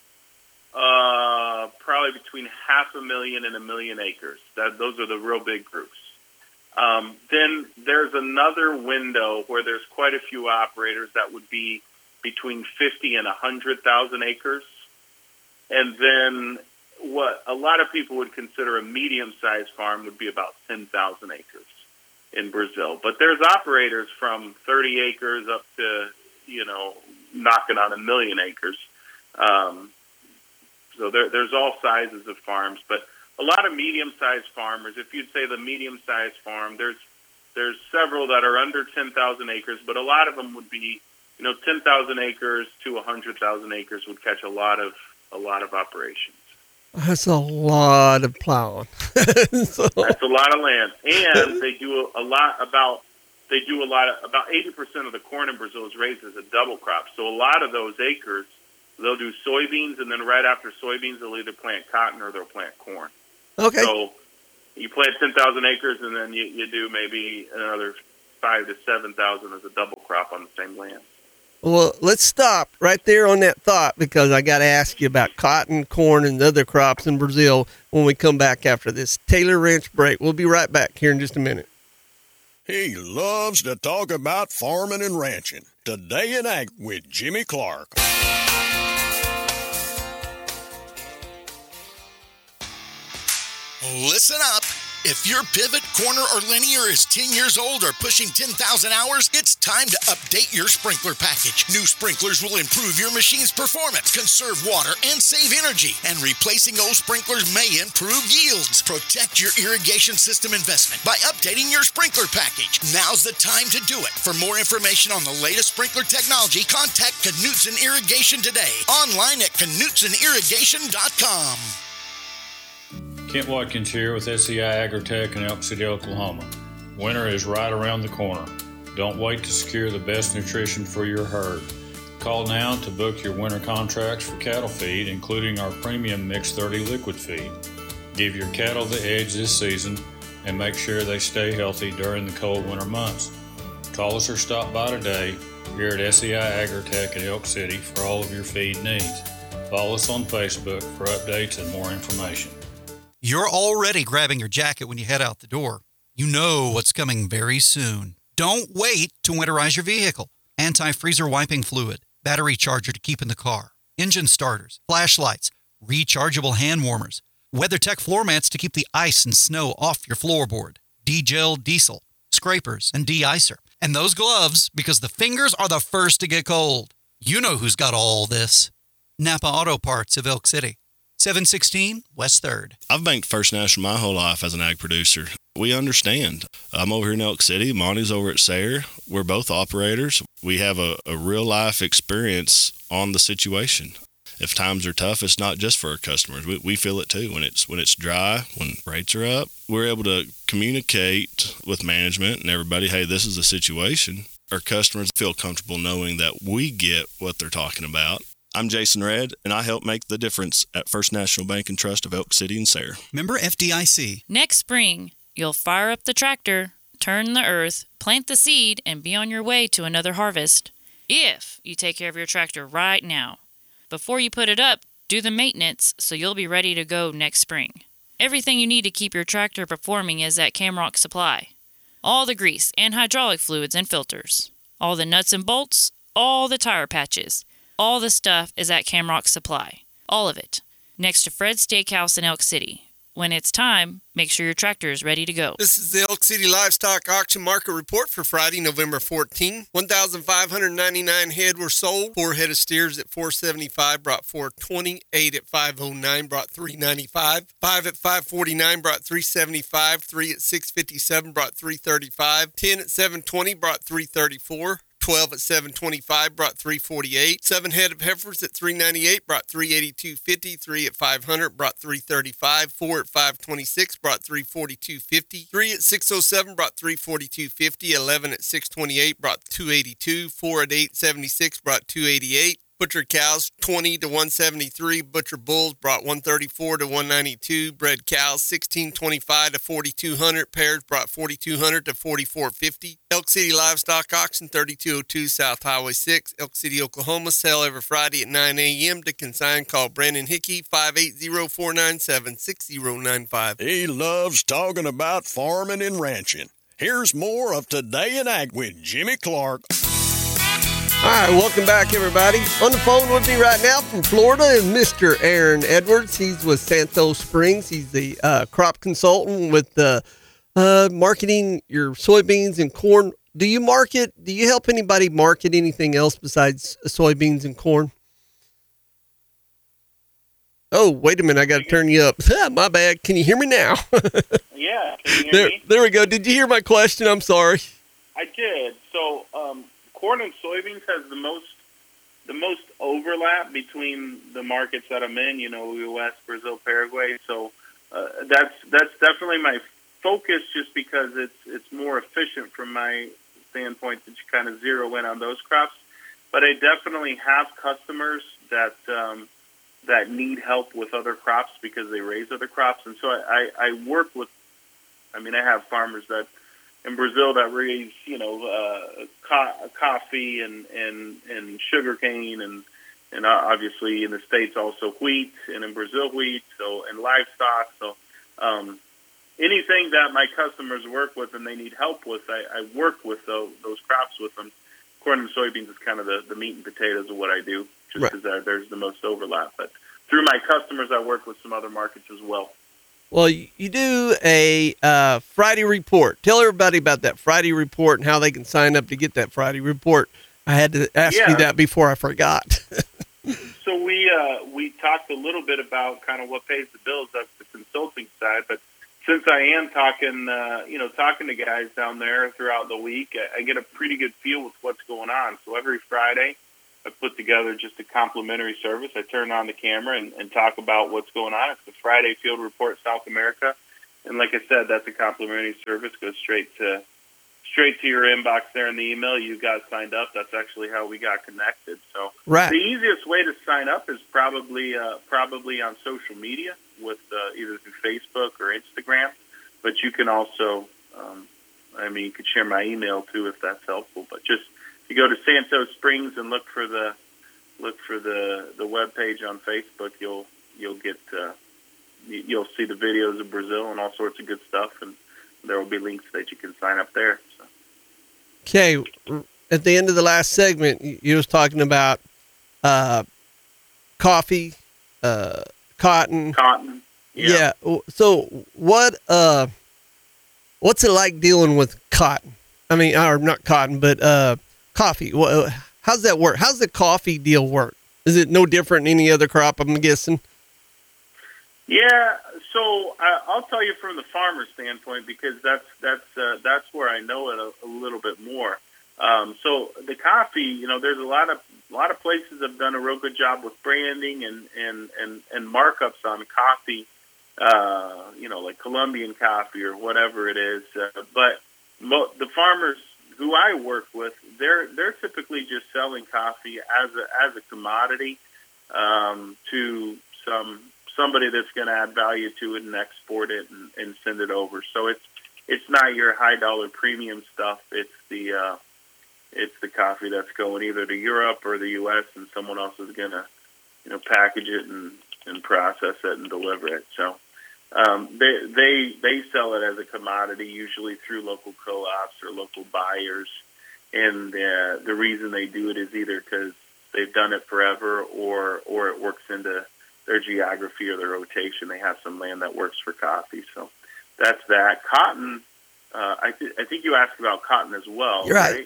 uh, probably between half a million and a million acres. That Those are the real big groups. Um, then there's another window where there's quite a few operators that would be between fifty and one hundred thousand acres. And then what a lot of people would consider a medium-sized farm would be about ten thousand acres in Brazil. But there's operators from thirty acres up to, you know, knocking on a million acres. Um, so there, there's all sizes of farms, but a lot of medium-sized farmers, if you'd say the medium-sized farm, there's there's several that are under ten thousand acres, but a lot of them would be, you know, ten thousand acres to one hundred thousand acres would catch a lot of a lot of operations. That's a lot of plowing. so. That's a lot of land, and they do a, a lot about they do a lot of about eighty percent of the corn in Brazil is raised as a double crop. So a lot of those acres, they'll do soybeans, and then right after soybeans, they'll either plant cotton or they'll plant corn. Okay. So you plant ten thousand acres, and then you, you do maybe another five to seven thousand as a double crop on the same land. Well, let's stop right there on that thought, because I got to ask you about cotton, corn, and other crops in Brazil when we come back after this Taylor Ranch break. We'll be right back here in just a minute. He loves to talk about farming and ranching. Today in Ag with Jimmy Clark. Listen up. If your pivot, corner, or linear is ten years old or pushing ten thousand hours, it's time to update your sprinkler package. New sprinklers will improve your machine's performance, conserve water, and save energy. And replacing old sprinklers may improve yields. Protect your irrigation system investment by updating your sprinkler package. Now's the time to do it. For more information on the latest sprinkler technology, contact Knutson Irrigation today. Online at knutson irrigation dot com. Kent Watkins here with S E I Agritech in Elk City, Oklahoma. Winter is right around the corner. Don't wait to secure the best nutrition for your herd. Call now to book your winter contracts for cattle feed, including our premium Mix thirty liquid feed. Give your cattle the edge this season and make sure they stay healthy during the cold winter months. Call us or stop by today here at S E I Agritech in Elk City for all of your feed needs. Follow us on Facebook for updates and more information. You're already grabbing your jacket when you head out the door. You know what's coming very soon. Don't wait to winterize your vehicle. Anti-freezer wiping fluid, battery charger to keep in the car, engine starters, flashlights, rechargeable hand warmers, WeatherTech floor mats to keep the ice and snow off your floorboard, D-Gel diesel, scrapers, and de-icer. And those gloves, because the fingers are the first to get cold. You know who's got all this. Napa Auto Parts of Elk City. seven sixteen West third. I've banked First National my whole life as an ag producer. We understand. I'm over here in Elk City. Monty's over at Sayre. We're both operators. We have a, a real-life experience on the situation. If times are tough, it's not just for our customers. We, we feel it too. When it's when it's dry, when rates are up, we're able to communicate with management and everybody, hey, this is the situation. Our customers feel comfortable knowing that we get what they're talking about. I'm Jason Redd, and I help make the difference at First National Bank and Trust of Elk City and Sayre. Member F D I C. Next spring, you'll fire up the tractor, turn the earth, plant the seed, and be on your way to another harvest. if you take care of your tractor right now. Before you put it up, do the maintenance so you'll be ready to go next spring. Everything you need to keep your tractor performing is at Camrock Supply. All the grease and hydraulic fluids and filters. All the nuts and bolts, all the tire patches. All the stuff is at Camrock Supply. All of it. Next to Fred's Steakhouse in Elk City. When it's time, make sure your tractor is ready to go. This is the Elk City Livestock Auction Market Report for Friday, November fourteenth. one thousand five hundred ninety-nine head were sold. Four head of steers at four seventy-five brought four twenty. Eight at five oh nine brought three ninety-five. Five at five forty-nine brought three seventy-five. Three at six fifty-seven brought three thirty-five. Ten at seven twenty brought three thirty-four. twelve at seven twenty-five brought three forty-eight. Seven head of heifers at three ninety-eight brought three eighty-two fifty. Three at five hundred brought three thirty-five. Four at five twenty-six brought three forty-two fifty. Three at six oh seven brought three forty-two fifty. Eleven at six twenty-eight brought two eighty-two. Four at eight seventy-six brought two eighty-eight. Butcher cows twenty to one seventy-three. Butcher bulls brought one thirty-four to one ninety-two. Bred cows sixteen twenty-five to forty-two hundred. Pairs brought forty-two hundred to forty-four fifty. Elk City Livestock Auction, thirty-two oh two South Highway six, Elk City, Oklahoma. Sale every Friday at nine a.m. To consign, call Brandon Hickey, five eight zero, four nine seven, six zero nine five. He loves talking about farming and ranching. Here's more of Today in Ag with Jimmy Clark. All right, welcome back, everybody. On the phone with me right now from Florida is Mister Aaron Edwards. He's with Santos Springs. He's the uh, crop consultant with uh, uh, marketing your soybeans and corn. Do you market, do you help anybody market anything else besides soybeans and corn? Oh, wait a minute. I got to turn you up. My bad. Can you hear me now? Yeah, can you hear there, me? there we go. Did you hear my question? I'm sorry. I did. So, um, corn and soybeans has the most the most overlap between the markets that I'm in. You know, U S, Brazil, Paraguay. So uh, that's that's definitely my focus, just because it's it's more efficient from my standpoint to kind of zero in on those crops. But I definitely have customers that um, that need help with other crops because they raise other crops, and so I, I, I work with. I mean, I have farmers that. In Brazil, that raise, you know, uh, co- coffee and and and sugarcane, and and obviously in the States also wheat, and in Brazil wheat, so and livestock. So um, anything that my customers work with and they need help with, I, I work with those, those crops with them. Corn and soybeans is kind of the, the meat and potatoes of what I do, just because right. there's the most overlap. But through my customers, I work with some other markets as well. Well, you do a uh, Friday report. Tell everybody about that Friday report and how they can sign up to get that Friday report. I had to ask yeah. you that before I forgot. So we uh, we talked a little bit about kind of what pays the bills. That's the consulting side. But since I am talking, uh, you know, talking to guys down there throughout the week, I, I get a pretty good feel with what's going on. So every Friday, I put together just a complimentary service. I turn on the camera and, and talk about what's going on. It's the Friday Field Report South America. And like I said, that's a complimentary service. Goes straight to straight to your inbox there in the email. You got signed up. That's actually how we got connected. So right. the easiest way to sign up is probably uh, probably on social media with uh, either through Facebook or Instagram. But you can also, um, I mean, you could share my email too if that's helpful. But just you go to Santos Springs and look for the look for the the web page on Facebook. You'll you'll get uh, you'll see the videos of Brazil and all sorts of good stuff, and there will be links that you can sign up there. So. Okay, at the end of the last segment, you was talking about uh, coffee, uh, cotton, cotton. Yeah. yeah. So what uh, what's it like dealing with cotton? I mean, or not cotton, but uh. Coffee. How's that work? How's the coffee deal work? Is it no different than any other crop, I'm guessing? Yeah. So uh, I'll tell you from the farmer standpoint, because that's that's uh, that's where I know it a, a little bit more. Um, so the coffee, you know, there's a lot of a lot of places have done a real good job with branding and and and, and markups on coffee. Uh, you know, like Colombian coffee or whatever it is. Uh, but mo- the farmers who I work with, they're they're typically just selling coffee as a as a commodity um, to some somebody that's going to add value to it and export it and, and send it over. So it's it's not your high dollar premium stuff. It's the uh, it's the coffee that's going either to Europe or the U S, and someone else is going to, you know, package it and, and process it and deliver it. So um, they they they sell it as a commodity, usually through local co-ops or local buyers. And uh, the reason they do it is either because they've done it forever, or or it works into their geography or their rotation. They have some land that works for coffee. So that's that. Cotton, uh, I, th- I think you asked about cotton as well. You're right. right?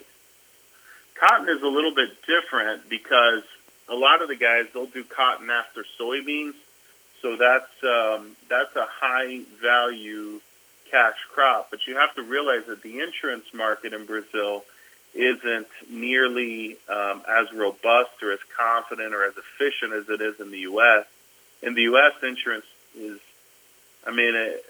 Cotton is a little bit different because a lot of the guys, they'll do cotton after soybeans. So that's um, that's a high value cash crop. But you have to realize that the insurance market in Brazil isn't nearly um, as robust or as confident or as efficient as it is in the U S. In the U S, insurance is, I mean, it,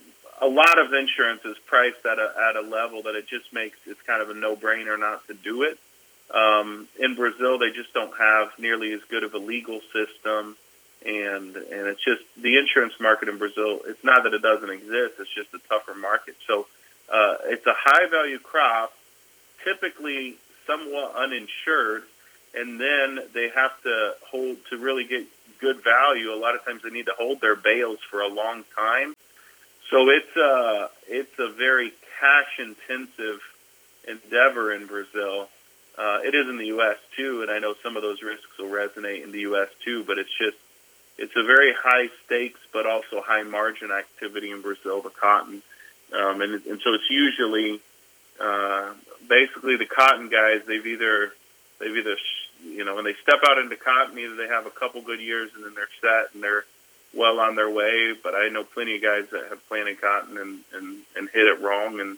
a lot of insurance is priced at a at a level that it just makes it's kind of a no-brainer not to do it. Um, in Brazil, they just don't have nearly as good of a legal system, and and it's just the insurance market in Brazil. It's not that it doesn't exist; it's just a tougher market. So uh, it's a high-value crop, typically somewhat uninsured, and then they have to hold to really get good value. A lot of times they need to hold their bales for a long time. So it's a, it's a very cash-intensive endeavor in Brazil. Uh, it is in the U S too, and I know some of those risks will resonate in the U S too, but it's just, it's a very high stakes but also high margin activity in Brazil, the cotton. Um, and, and so it's usually, uh, basically the cotton guys, they've either, they've either, you know, when they step out into cotton, either they have a couple good years and then they're set and they're well on their way. But I know plenty of guys that have planted cotton and, and, and hit it wrong, and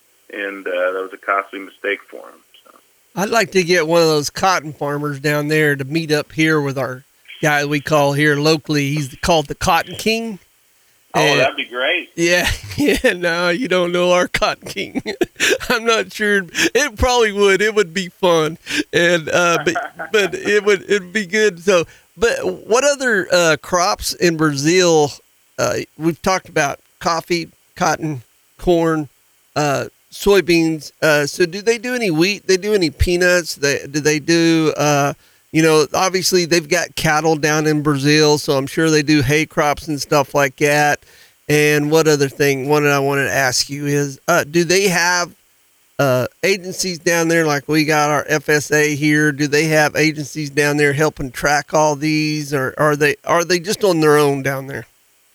and uh, that was a costly mistake for them. So. I'd like to get one of those cotton farmers down there to meet up here with our guy we call here locally. He's called the Cotton King. Oh, And, that'd be great. Yeah, yeah. No, you don't know our Cotton King. I'm not sure. It probably would. It would be fun, and uh, but but it would it'd be good. So, but what other uh, crops in Brazil? Uh, we've talked about coffee, cotton, corn, uh, soybeans. Uh, so, do they do any wheat? They do any peanuts? They do they do? Uh, you know, obviously they've got cattle down in Brazil, so I'm sure they do hay crops and stuff like that. And what other thing, one that I wanted to ask you is, uh, do they have uh, agencies down there like we got our F S A here? Do they have agencies down there helping track all these, or are they are they just on their own down there?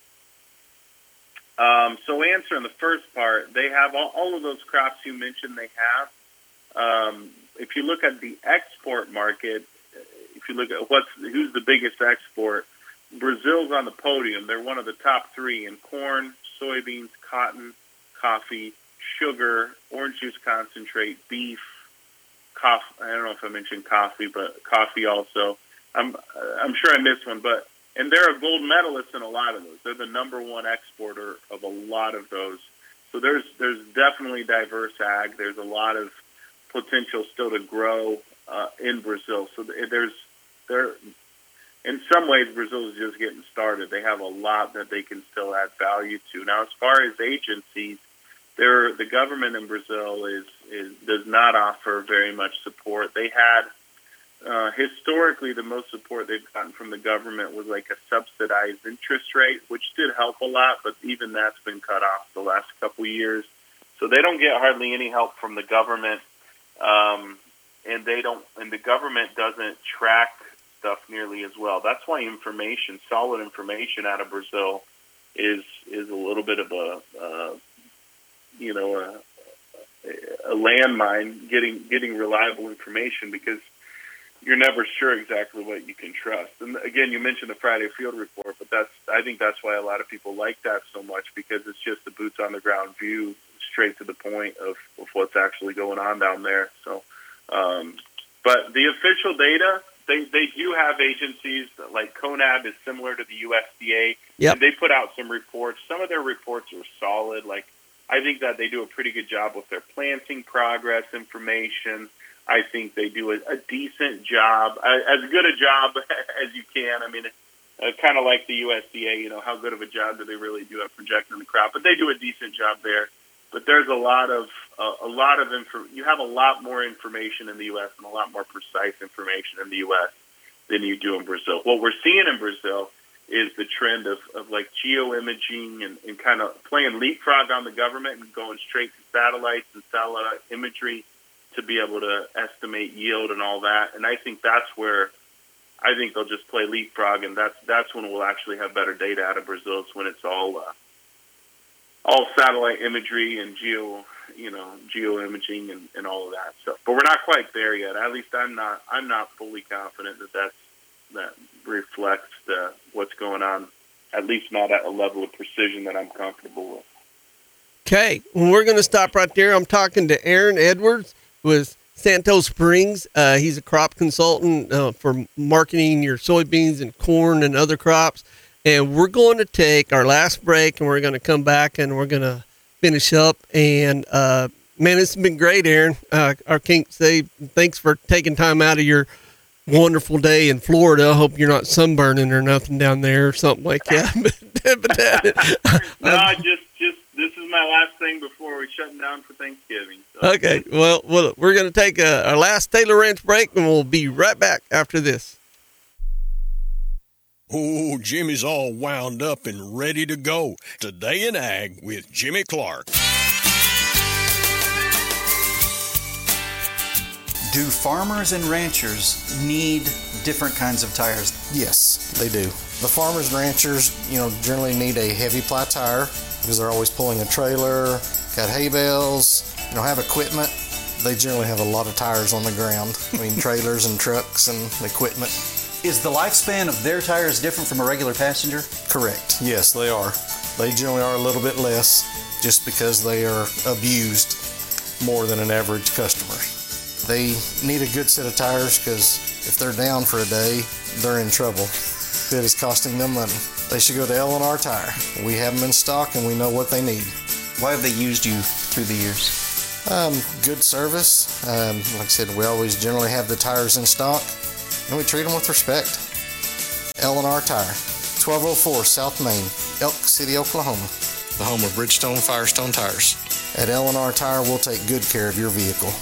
Um, so answering the first part, they have all, all of those crops you mentioned they have. Um, if you look at the export market, if you look at what's who's the biggest export, Brazil's on the podium. They're one of the top three in corn, soybeans, cotton, coffee, sugar, orange juice concentrate, beef, coffee. I don't know if I mentioned coffee, but coffee also. I'm I'm sure I missed one, but and they're a gold medalist in a lot of those. They're the number one exporter of a lot of those. So there's there's definitely diverse ag. There's a lot of potential still to grow uh, in Brazil. So there's there. In some ways, Brazil is just getting started. They have a lot that they can still add value to. Now, as far as agencies, there the government in Brazil is, is does not offer very much support. They had uh, historically the most support they've gotten from the government was like a subsidized interest rate, which did help a lot, but even that's been cut off the last couple years. So they don't get hardly any help from the government, um, and they don't. And the government doesn't track stuff nearly as well. That's why information, solid information out of Brazil is is a little bit of a uh, you know a, a landmine getting getting reliable information, because you're never sure exactly what you can trust. And again, you mentioned the Friday Field Report, but that's I think that's why a lot of people like that so much, because it's just the boots on the ground view, straight to the point of, of what's actually going on down there. So, um, but the official data. They they do have agencies, like CONAB is similar to the U S D A. Yep. And they put out some reports. Some of their reports are solid. Like, I think that they do a pretty good job with their planting progress information. I think they do a, a decent job, as good a job as you can. I mean, uh, kind of like the U S D A, you know, how good of a job do they really do at projecting the crop? But they do a decent job there. But there's a lot of a, a lot of info. You have a lot more information in the U S and a lot more precise information in the U S than you do in Brazil. What we're seeing in Brazil is the trend of, of like geoimaging and, and kind of playing leapfrog on the government and going straight to satellites and satellite imagery to be able to estimate yield and all that. And I think that's where I think they'll just play leapfrog, and that's that's when we'll actually have better data out of Brazil. It's when it's all uh, all satellite imagery and geo, you know, geoimaging and, and all of that stuff. But we're not quite there yet. At least I'm not. I'm not fully confident that that's, that reflects the, what's going on. At least not at a level of precision that I'm comfortable with. Okay, well, we're going to stop right there. I'm talking to Aaron Edwards with Santos Springs. Uh, he's a crop consultant uh, for marketing your soybeans and corn and other crops. And we're going to take our last break, and we're going to come back, and we're going to finish up. And, uh, man, it's been great, Aaron. Uh, I can't say thanks for taking time out of your wonderful day in Florida. I hope you're not sunburning or nothing down there or something like that. but, but that, no, just, just this is my last thing before we shut down for Thanksgiving. So. Okay, well, well, we're going to take a, our last Taylor Ranch break, and we'll be right back after this. Oh, Jimmy's all wound up and ready to go. Today in Ag with Jimmy Clark. Do farmers and ranchers need different kinds of tires? Yes, they do. The farmers and ranchers, you know, generally need a heavy ply tire because they're always pulling a trailer, got hay bales, you know, have equipment. They generally have a lot of tires on the ground. I mean, trailers and trucks and equipment. Is the lifespan of their tires different from a regular passenger? Correct. Yes, they are. They generally are a little bit less just because they are abused more than an average customer. They need a good set of tires because if they're down for a day, they're in trouble. It is costing them money. They should go to L and R Tire. We have them in stock and we know what they need. Why have they used you through the years? Um, good service. Um, like I said, we always generally have the tires in stock. And we treat them with respect. L and R Tire, twelve oh four South Main, Elk City, Oklahoma. The home of Bridgestone Firestone tires. At L and R Tire, we'll take good care of your vehicle.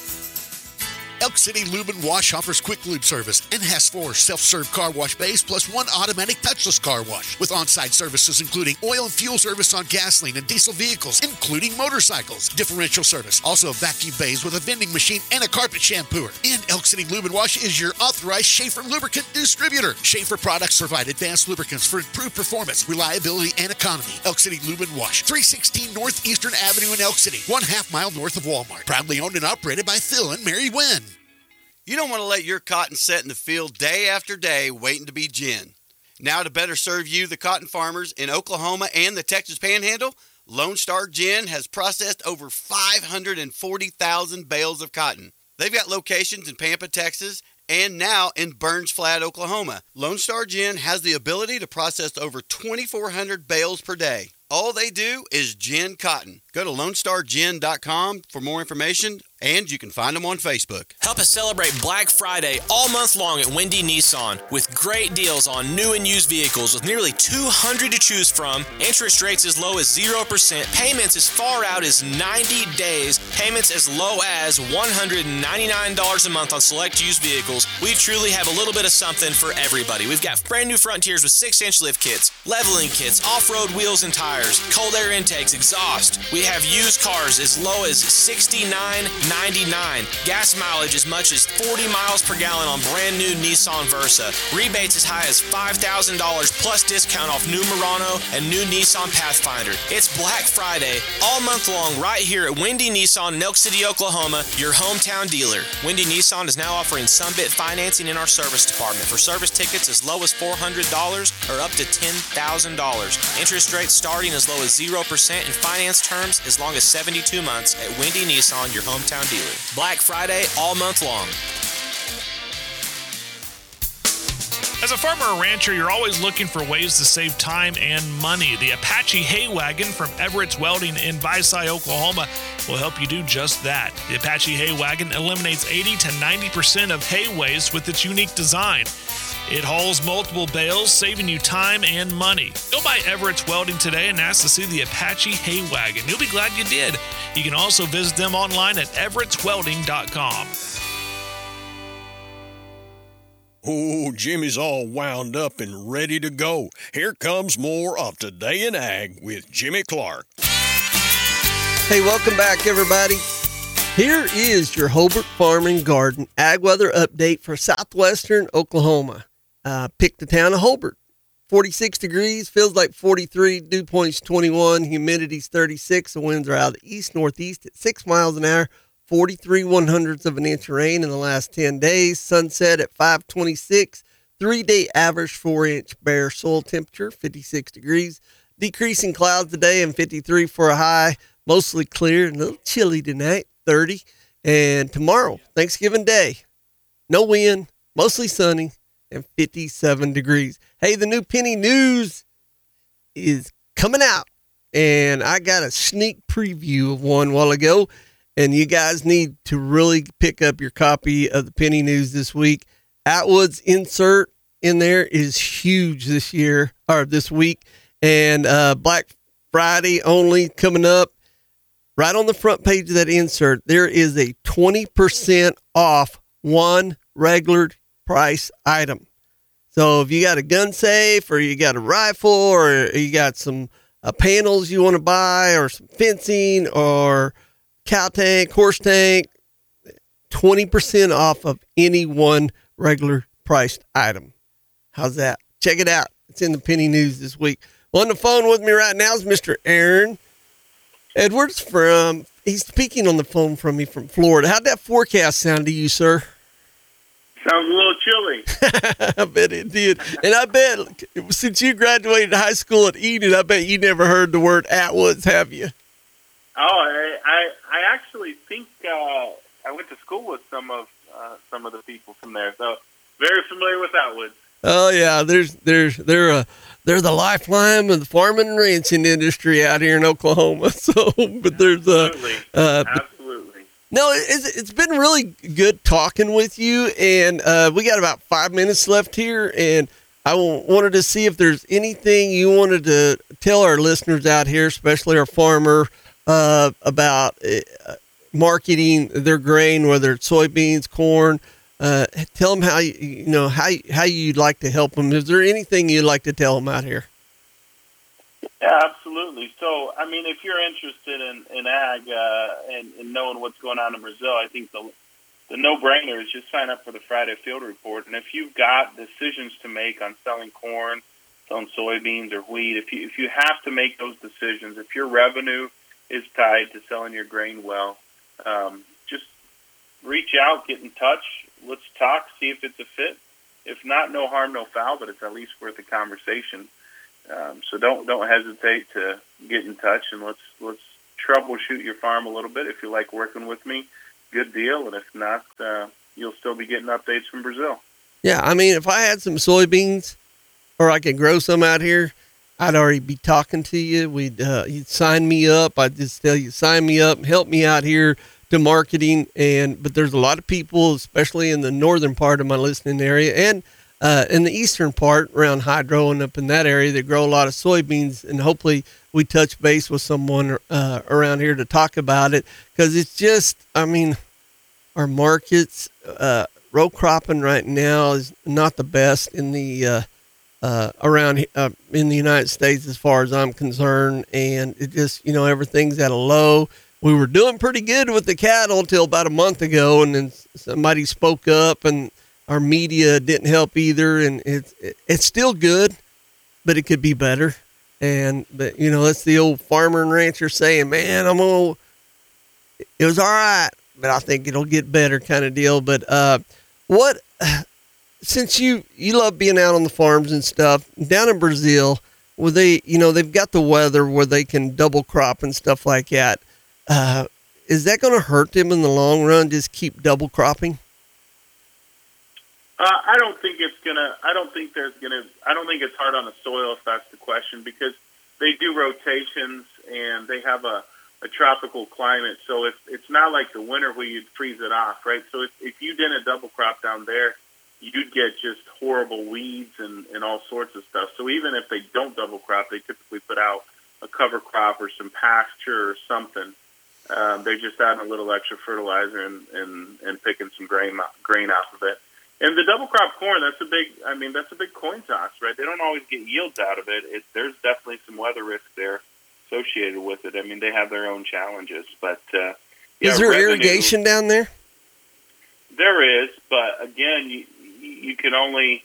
Elk City Lube and Wash offers quick lube service and has four self-serve car wash bays plus one automatic touchless car wash with on-site services including oil and fuel service on gasoline and diesel vehicles, including motorcycles, differential service, also vacuum bays with a vending machine and a carpet shampooer. And Elk City Lube and Wash is your authorized Schaefer lubricant distributor. Schaefer products provide advanced lubricants for improved performance, reliability, and economy. Elk City Lube and Wash, three sixteen Northeastern Avenue in Elk City, one half mile north of Walmart. Proudly owned and operated by Phil and Mary Wynn. You don't want to let your cotton set in the field day after day waiting to be gin. Now to better serve you, the cotton farmers in Oklahoma and the Texas Panhandle, Lone Star Gin has processed over five hundred forty thousand bales of cotton. They've got locations in Pampa, Texas, and now in Burns Flat, Oklahoma. Lone Star Gin has the ability to process over twenty-four hundred bales per day. All they do is gin cotton. Go to lone star gin dot com for more information, and you can find them on Facebook. Help us celebrate Black Friday all month long at Windy Nissan with great deals on new and used vehicles with nearly two hundred to choose from, interest rates as low as zero percent, payments as far out as ninety days, payments as low as one hundred ninety-nine dollars a month on select used vehicles. We truly have a little bit of something for everybody. We've got brand new Frontiers with six inch lift kits, leveling kits, off-road wheels and tires, cold air intakes, exhaust. We have used cars as low as sixty-nine ninety-nine, gas mileage as much as forty miles per gallon on brand new Nissan Versa, rebates as high as five thousand dollars plus discount off new Murano and new Nissan Pathfinder. It's Black Friday all month long right here at Windy Nissan in Elk City, Oklahoma, your hometown dealer. Windy Nissan is now offering Sunbit financing in our service department for service tickets as low as four hundred dollars or up to ten thousand dollars. Interest rates starting as low as zero percent and finance terms as long as seventy-two months at Windy Nissan, your hometown dealer. Black Friday all month long. As a farmer or rancher, you're always looking for ways to save time and money. The Apache Hay Wagon from Everett's Welding in Visay, Oklahoma will help you do just that. The Apache Hay Wagon eliminates eighty to ninety percent of hay waste with its unique design. It hauls multiple bales, saving you time and money. Go by Everett's Welding today and ask to see the Apache Hay Wagon. You'll be glad you did. You can also visit them online at everetts welding dot com. Oh, Jimmy's all wound up and ready to go. Here comes more of Today in Ag with Jimmy Clark. Hey, welcome back, everybody. Here is your Hobart Farm and Garden ag weather update for southwestern Oklahoma. Uh, pick the town of Hobart. forty-six degrees, feels like forty-three, dew point's twenty-one, humidity's thirty-six, the winds are out of the east-northeast at six miles an hour, forty-three one hundredths of an inch of rain in the last ten days, sunset at five twenty-six, three-day average four-inch bare soil temperature, fifty-six degrees, decreasing clouds today and fifty-three for a high, mostly clear, and a little chilly tonight, thirty, and tomorrow, Thanksgiving Day, no wind, mostly sunny, and fifty-seven degrees. Hey, the new Penny News is coming out, and I got a sneak preview of one while ago, and you guys need to really pick up your copy of the Penny News this week. Atwood's insert in there is huge this year, or this week, and uh, Black Friday only coming up. Right on the front page of that insert, there is a twenty percent off one regular price item. So if you got a gun safe, or you got a rifle, or you got some uh, panels you want to buy, or some fencing, or cow tank, horse tank, twenty percent off of any one regular priced item. How's that? Check it out. It's in the Penny News this week. On the phone with me right now is Mister Aaron Edwards from, he's speaking on the phone from me from Florida. How'd that forecast sound to you, sir? Sounds a little chilly. I bet it did. And I bet, since you graduated high school at Eden, I bet you never heard the word Atwoods, have you? Oh, I I, I actually think uh, I went to school with some of uh, some of the people from there, so very familiar with Atwoods. Oh yeah, there's there's they're uh, they're the lifeline of the farming and ranching industry out here in Oklahoma. So, but there's uh, Absolutely. uh Absolutely. No, it's, it's been really good talking with you, and uh, we got about five minutes left here, and I w- wanted to see if there's anything you wanted to tell our listeners out here, especially our farmer, uh, about uh, marketing their grain, whether it's soybeans, corn. Uh, tell them how you, you know how how you'd like to help them. Is there anything you'd like to tell them out here? Yeah, absolutely. So, I mean, if you're interested in, in ag uh, and, and knowing what's going on in Brazil, I think the the no-brainer is just sign up for the Friday Field Report. And if you've got decisions to make on selling corn, selling soybeans or wheat, if you if you have to make those decisions, if your revenue is tied to selling your grain well, um, just reach out, get in touch. Let's talk, see if it's a fit. If not, no harm, no foul, but it's at least worth a conversation. Um, so don't don't hesitate to get in touch, and let's let's troubleshoot your farm a little bit. If you like working with me, good deal. And if not, uh, you'll still be getting updates from Brazil. Yeah, I mean, if I had some soybeans, or I could grow some out here, I'd already be talking to you. We'd uh, you'd sign me up. I'd just tell you, sign me up and help me out here to marketing. And but there's a lot of people, especially in the northern part of my listening area, and Uh, in the eastern part around Hydro and up in that area, they grow a lot of soybeans, and hopefully we touch base with someone uh, around here to talk about it, because it's just, I mean, our markets, uh, row cropping right now is not the best in the uh, uh, around uh, in the United States as far as I'm concerned, and it just, you know, everything's at a low. We were doing pretty good with the cattle until about a month ago, and then somebody spoke up, and our media didn't help either, and it's it's still good, but it could be better. And but you know, that's the old farmer and rancher saying, "Man, I'm gonna." It was all right, but I think it'll get better, kind of deal. But uh, what? Since you you love being out on the farms and stuff down in Brazil, where they you know they've got the weather where they can double crop and stuff like that. Uh, is that going to hurt them in the long run? Just keep double cropping? Uh, I don't think it's gonna. I don't think there's gonna. I don't think it's hard on the soil if that's the question, because they do rotations and they have a, a tropical climate. So if it's not like the winter where you'd freeze it off, right? So if, if you didn't double crop down there, you'd get just horrible weeds and, and all sorts of stuff. So even if they don't double crop, they typically put out a cover crop or some pasture or something. Um, they're just adding a little extra fertilizer and, and, and picking some grain grain off of it. And the double crop corn, that's a big, I mean, that's a big coin toss, right? They don't always get yields out of it. it. There's definitely some weather risk there associated with it. I mean, they have their own challenges. But uh, yeah, is there revenue, irrigation down there? There is, but again, you, you can only,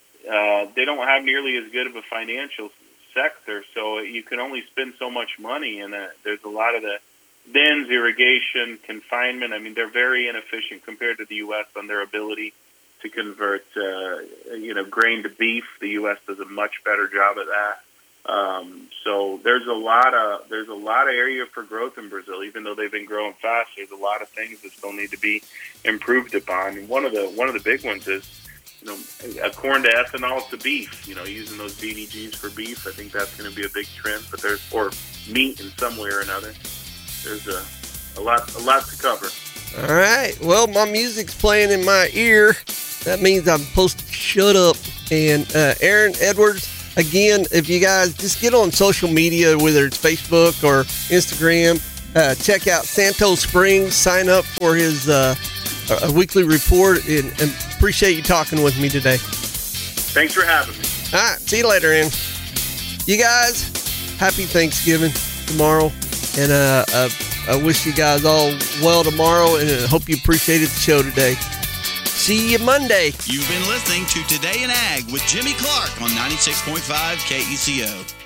uh, they don't have nearly as good of a financial sector, so you can only spend so much money. And uh, there's a lot of the bins, irrigation, confinement. I mean, they're very inefficient compared to the U S on their ability to convert, uh, you know, grain to beef. The U S does a much better job at that. Um, so there's a lot of there's a lot of area for growth in Brazil. Even though they've been growing fast, there's a lot of things that still need to be improved upon. And one of the one of the big ones is, you know, a corn to ethanol to beef. You know, using those D D Gs for beef. I think that's going to be a big trend. But there's or meat in some way or another. There's a a lot a lot to cover. All right. Well, my music's playing in my ear. That means I'm supposed to shut up. And uh, Aaron Edwards, again, if you guys just get on social media, whether it's Facebook or Instagram, uh, check out Santos Springs, sign up for his uh, a weekly report, and, and appreciate you talking with me today. Thanks for having me. All right. See you later, Aaron. You guys, happy Thanksgiving tomorrow. And uh, uh, I wish you guys all well tomorrow, and I hope you appreciated the show today. See you Monday. You've been listening to Today in Ag with Jimmy Clark on ninety-six point five K E C O.